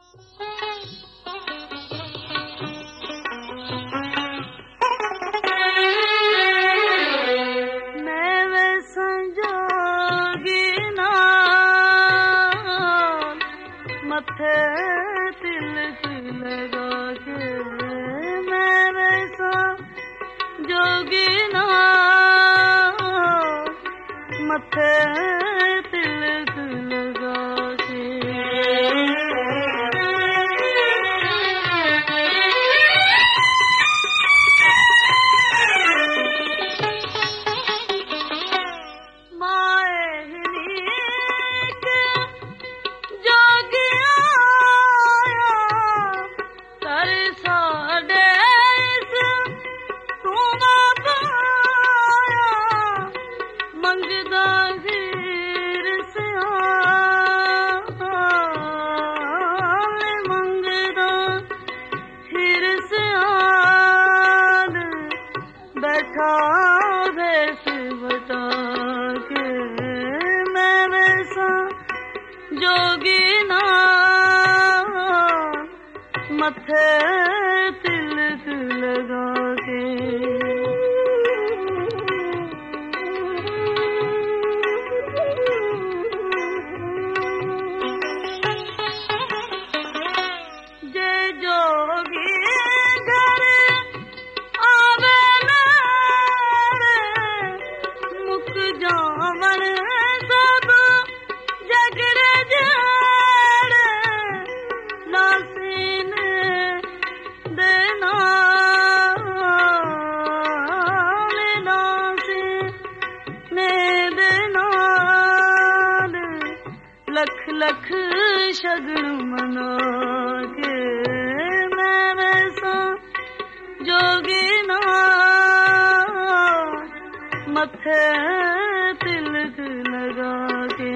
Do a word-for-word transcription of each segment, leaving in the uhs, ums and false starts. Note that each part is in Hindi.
मथे तिलक लगा के मैं वैसा जोगी ना मथे तिलक लगा के बैठा भेस बता के मैं वैसा जोगी ना मथे तिलक लगा के जय जोगी लख लख शगन मना के मैं वैसा जोगी ना मथे तिलक लगा के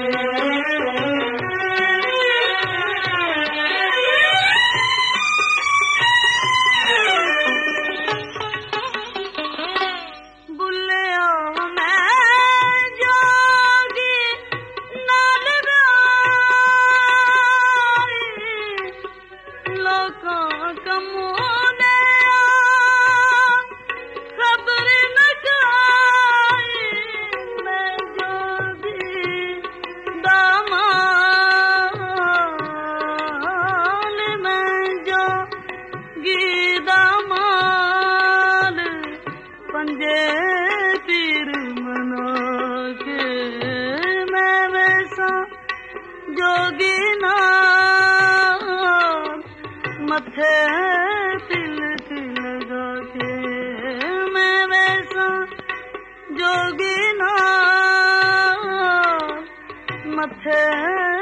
पीर मना के मैं वैसा जोगी ना मथे तिलक लगा के मैं वैसा जोगी ना मथे